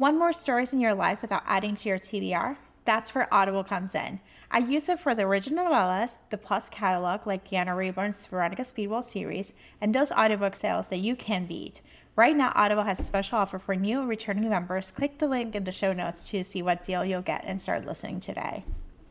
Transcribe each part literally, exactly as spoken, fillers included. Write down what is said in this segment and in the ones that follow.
Want more stories in your life without adding to your T B R? That's where Audible comes in. I use it for the original novellas, the Plus catalog like Deanna Rayburn's Veronica Speedwell series, and those audiobook sales that you can beat. Right now, Audible has a special offer for new and returning members. Click the link in the show notes to see what deal you'll get and start listening today.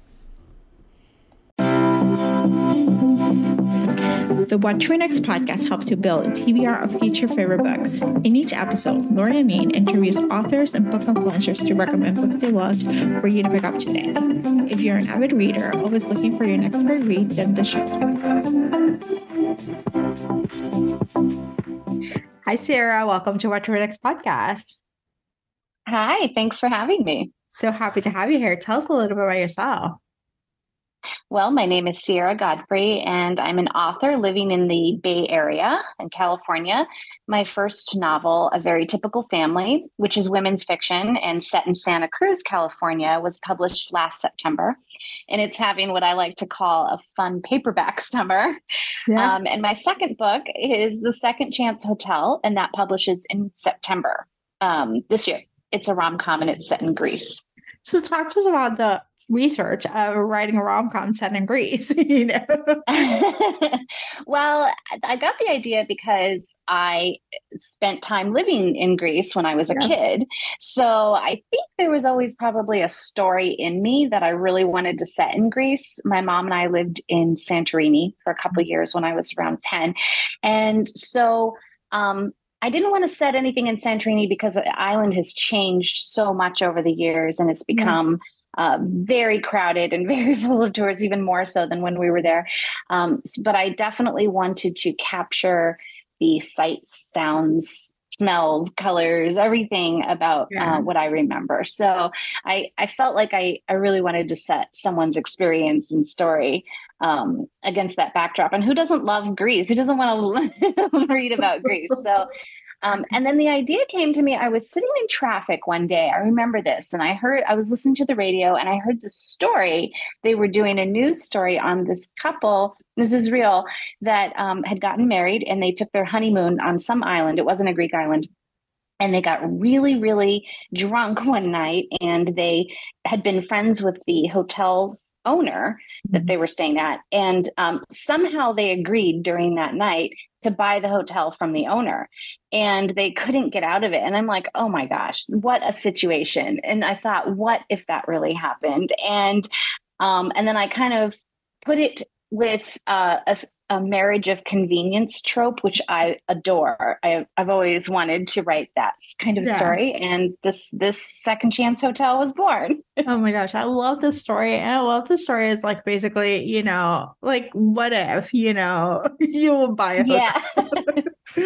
The What to Read Next podcast helps you build a T B R of future favorite books. In each episode, Lori and Amin interviews authors and book influencers to recommend books they loved for you to pick up today. If you're an avid reader, always looking for your next great read, then the show. Hi, Sarah. Welcome to What to Read Next podcast. Hi, thanks for having me. So happy to have you here. Tell us a little bit about yourself. Well, my name is Sierra Godfrey, and I'm an author living in the Bay Area in California. My first novel, A Very Typical Family, which is women's fiction and set in Santa Cruz, California, was published last September. And it's having what I like to call a fun paperback summer. Yeah. Um, and my second book is The Second Chance Hotel, and that publishes in September um, this year. It's a rom-com, and it's set in Greece. So talk to us about the research of writing a rom-com set in Greece, you know? Well, I got the idea because I spent time living in Greece when I was a yeah. kid. So I think there was always probably a story in me that I really wanted to set in Greece. My mom and I lived in Santorini for a couple of years when I was around ten. And so um, I didn't want to set anything in Santorini because the island has changed so much over the years, and it's become yeah. Uh, very crowded and very full of tourists, even more so than when we were there. Um, but I definitely wanted to capture the sights, sounds, smells, colors, everything about yeah. uh, what I remember. So I, I felt like I, I really wanted to set someone's experience and story um, against that backdrop. And who doesn't love Greece? Who doesn't want to read about Greece? So Um, and then the idea came to me. I was sitting in traffic one day. I remember this. And I heard, I was listening to the radio and I heard this story. They were doing a news story on this couple. This is real, that um, had gotten married and they took their honeymoon on some island. It wasn't a Greek island. And they got really, really drunk one night, and they had been friends with the hotel's owner that they were staying at. And um, somehow they agreed during that night to buy the hotel from the owner, and they couldn't get out of it. And I'm like, oh my gosh, what a situation. And I thought, what if that really happened? And um, and then I kind of put it with uh, a a marriage of convenience trope, which I adore. I, I've always wanted to write that kind of yeah. story. And this, this Second Chance Hotel was born. Oh my gosh. I love this story. And I love the story is like, basically, you know, like what if, you know, you will buy a hotel? Yeah.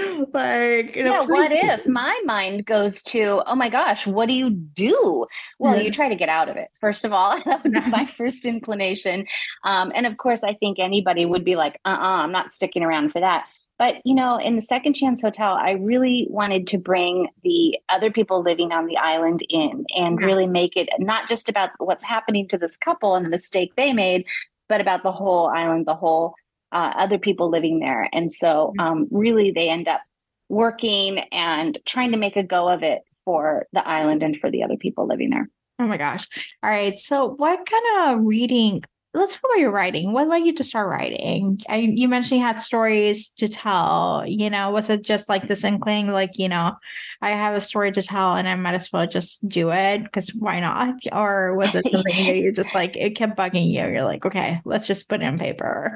like, you know, yeah, what if my mind goes to, oh my gosh, what do you do? Well, yeah. you try to get out of it. First of all, that would be my first inclination. Um, and of course, I think anybody would be like, uh-uh, I'm not sticking around for that. But, you know, in the Second Chance Hotel, I really wanted to bring the other people living on the island in and yeah. really make it not just about what's happening to this couple and the mistake they made, but about the whole island, the whole uh, other people living there. And so um, really they end up working and trying to make a go of it for the island and for the other people living there. Oh my gosh. All right. So what kind of reading, let's talk about your writing. What led you to start writing? I, you mentioned you had stories to tell, you know, was it just like this inkling, like, you know, I have a story to tell and I might as well just do it because why not? Or was it something that you're just like, it kept bugging you? You're like, okay, let's just put it on paper.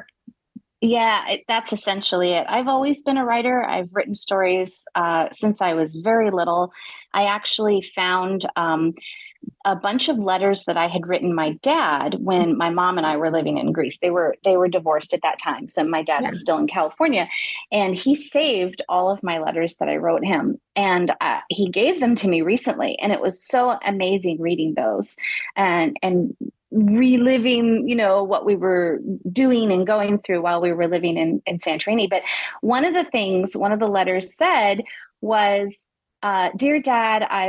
Yeah, it, that's essentially it. I've always been a writer. I've written stories uh, since I was very little. I actually found um, a bunch of letters that I had written my dad when my mom and I were living in Greece. They were they were divorced at that time. So my dad yeah. was still in California, and he saved all of my letters that I wrote him. And uh, he gave them to me recently. And it was so amazing reading those and and reliving, you know, what we were doing and going through while we were living in, in Santorini. But one of the things, one of the letters said was, uh, Dear Dad, I've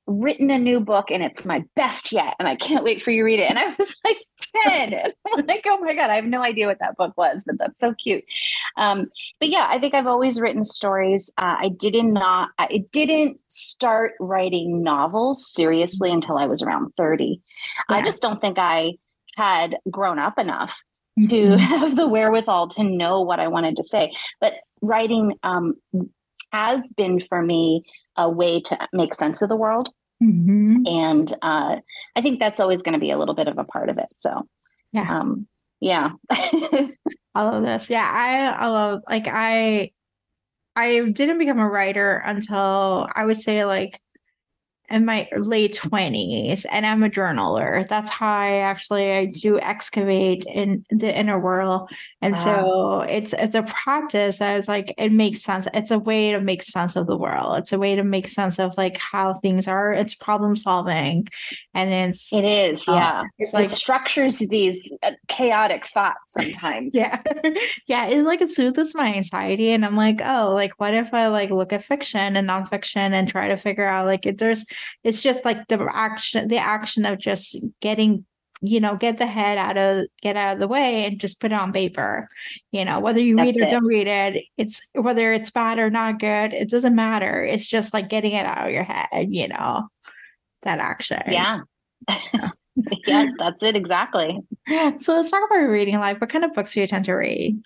written a new book and it's my best yet. And I can't wait for you to read it. And I was like ten. And I'm like, oh my God, I have no idea what that book was, but that's so cute. Um, but yeah, I think I've always written stories. Uh, I did not, I didn't start writing novels seriously until I was around thirty. Yeah. I just don't think I had grown up enough to Mhm. have the wherewithal to know what I wanted to say. But writing um, has been for me a way to make sense of the world. Mhm. And uh, I think that's always going to be a little bit of a part of it. So, Yeah. um, yeah. I love this. Yeah, I I love like I I didn't become a writer until I would say like in my late twenties, and I'm a journaler. That's how I actually I do excavate in the inner world. And Wow. so it's it's a practice that is like it makes sense. It's a way to make sense of the world. It's a way to make sense of like how things are. It's problem solving. And it's It is, uh, yeah. it's It like structures these uh, chaotic thoughts sometimes. yeah. Yeah, it like it soothes my anxiety. And I'm like, oh, like what if I like look at fiction and nonfiction and try to figure out like it there's it's just like the action the action of just getting, you know, get the head out of get out of the way and just put it on paper. You know, whether you read That's or it. don't read it, it's whether it's bad or not good, it doesn't matter. It's just like getting it out of your head, you know, that action. Yeah. Yeah, that's it exactly. So let's talk about your reading life. What kind of books do you tend to read?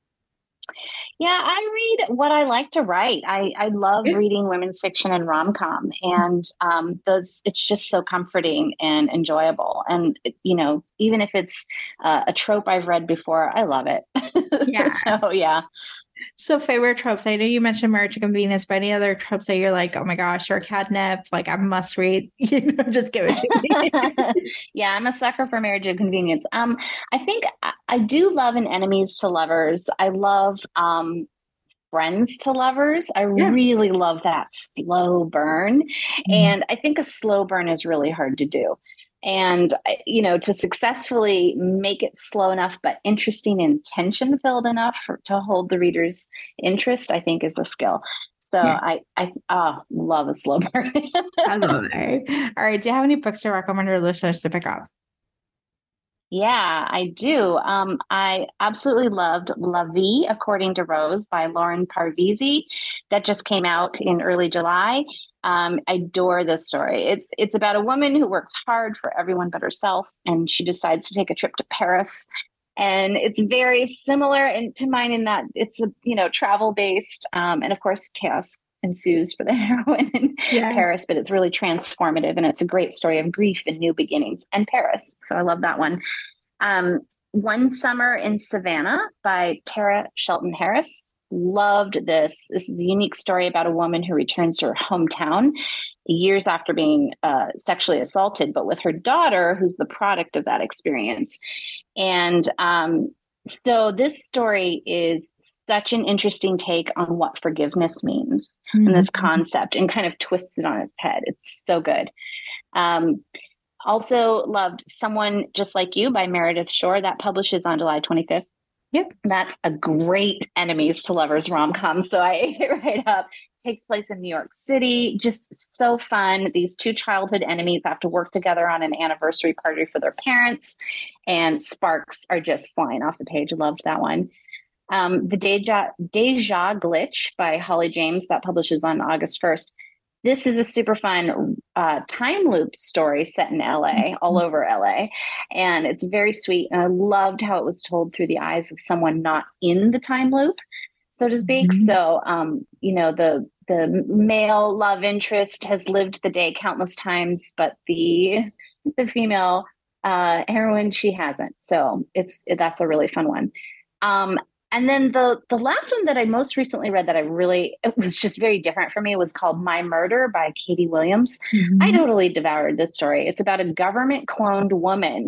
Yeah, I read what I like to write. I, I love Yeah. reading women's fiction and rom-com, and um, those it's just so comforting and enjoyable. And you know, even if it's uh, a trope I've read before, I love it. Yeah. So yeah. So favorite tropes. I know you mentioned marriage and convenience, but any other tropes that you're like, oh my gosh, or catnip, like I must read, you know, just give it to me. Yeah, I'm a sucker for marriage and convenience. Um, I think I, I do love an enemies to lovers. I love um friends to lovers. I Yeah. really love that slow burn. Mhm. And I think a slow burn is really hard to do. And, you know, to successfully make it slow enough, but interesting and tension filled enough for, to hold the reader's interest, I think is a skill. So Yeah. I, I oh, love a slow burn. I love it. All right. Do you have any books to recommend our listeners to pick up? Yeah, I do. Um, I absolutely loved La Vie According to Rose by Lauren Parvizi. That just came out in early July. Um, I adore this story. It's it's about a woman who works hard for everyone but herself, and she decides to take a trip to Paris. And it's very similar in, to mine in that it's a you know travel based, um, and of course chaos ensues for the heroine in Yeah. Paris, but it's really transformative, and it's a great story of grief and new beginnings and Paris. So I love that one. Um, One Summer in Savannah by Tara Shelton Harris. Loved this. This is a unique story about a woman who returns to her hometown years after being uh, sexually assaulted, but with her daughter, who's the product of that experience. And um, so this story is such an interesting take on what forgiveness means Mhm. and this concept, and kind of twists it on its head. It's so good. Um, Also loved Someone Just Like You by Meredith Shore. That publishes on July twenty-fifth. Yep. That's a great enemies to lovers rom-com. So I ate it right up. Takes place in New York City. Just so fun. These two childhood enemies have to work together on an anniversary party for their parents, and sparks are just flying off the page. Loved that one. Um, the Deja, Deja Glitch by Holly James. That publishes on August first. This is a super fun uh, time loop story set in L A, all over L A. And it's very sweet. And I loved how it was told through the eyes of someone not in the time loop, so to speak. Mhm. So, um, you know, the the male love interest has lived the day countless times, but the the female uh, heroine, she hasn't. So it's that's a really fun one. Um, and then the the last one that I most recently read that I really it was just very different for me was called My Murder by Katie Williams. I Mhm. totally devoured this story. It's about a government cloned woman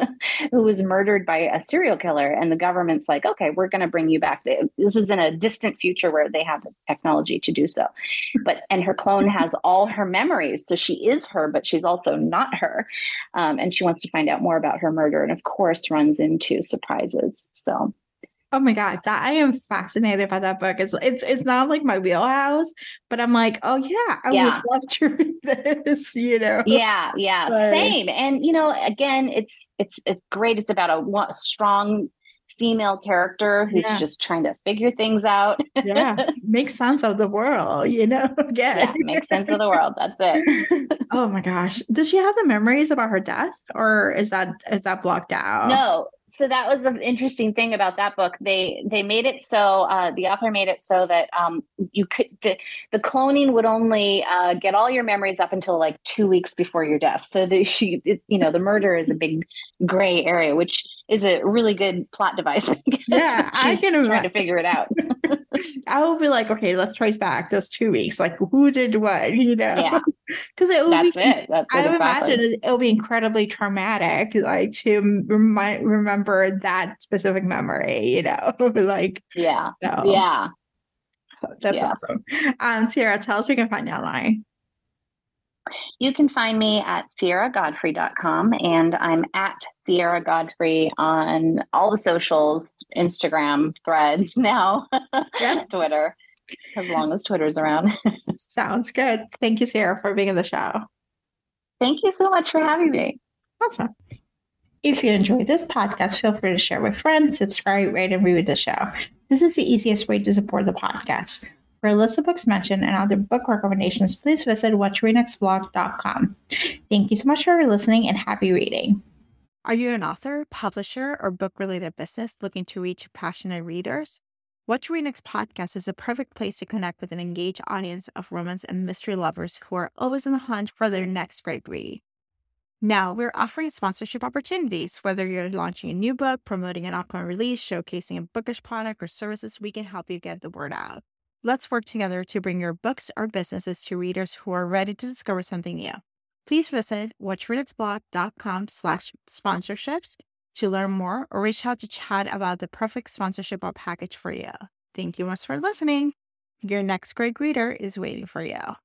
who was murdered by a serial killer, and the government's like, okay, we're going to bring you back. This is in a distant future where they have the technology to do so. But and her clone has all her memories, so she is her, but she's also not her. Um, and she wants to find out more about her murder, and of course runs into surprises. So Oh my God, that I am fascinated by that book. It's it's it's not like my wheelhouse, but I'm like, oh yeah, I would Yeah. love to read this, you know. Yeah, yeah, But same. And you know, again, it's it's it's great. It's about a, one- a strong female character who's yeah, just trying to figure things out. yeah, make sense of the world, you know. Again. Yeah, make sense of the world. That's it. Oh my gosh. Does she have the memories about her death, or is that is that blocked out? No. So that was an interesting thing about that book. They they made it so uh, the author made it so that um, you could the, the cloning would only uh, get all your memories up until like two weeks before your death. So the she it, you know the murder is a big gray area, which is a really good plot device because Yeah, I she's can trying to imagine. figure it out. I will be like, okay, let's trace back those two weeks. Like, who did what, you know? Yeah, Because it will that's be, it. That's it I would imagine exactly. it- it'll be incredibly traumatic, like to remind, remember that specific memory, you know? Like, Yeah, so yeah, that's yeah. awesome. Um, Sierra, tell us where we can find you online. You can find me at sierra godfrey dot com, and I'm at Sierra Godfrey on all the socials, Instagram, Threads now, Yeah, Twitter, as long as Twitter's around. sounds good. Thank you, Sierra, for being in the show. Thank you so much for having me. Awesome. If you enjoyed this podcast, feel free to share with friends, subscribe, rate, and review the show. This is the easiest way to support the podcast. For a list of books mentioned and other book recommendations, please visit what to read next blog dot com. Thank you so much for listening and happy reading. Are you an author, publisher, or book-related business looking to reach passionate readers? What to Read Next podcast is a perfect place to connect with an engaged audience of romance and mystery lovers who are always on the hunt for their next great read. Now, we're offering sponsorship opportunities. Whether you're launching a new book, promoting an upcoming release, showcasing a bookish product or services, we can help you get the word out. Let's work together to bring your books or businesses to readers who are ready to discover something new. Please visit what to read next blog dot com slash sponsorships to learn more or reach out to chat about the perfect sponsorship or package for you. Thank you much for listening. Your next great reader is waiting for you.